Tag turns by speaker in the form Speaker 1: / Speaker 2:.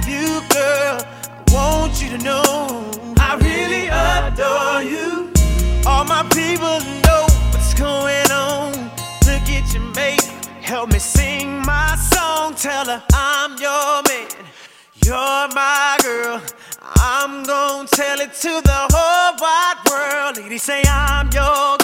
Speaker 1: you, girl. I want you to know I really adore you. All my people know what's going on. Look at your mate, help me sing my song. Tell her I'm your man, you're my girl. I'm gonna tell it to the whole wide world. Ladies say I'm your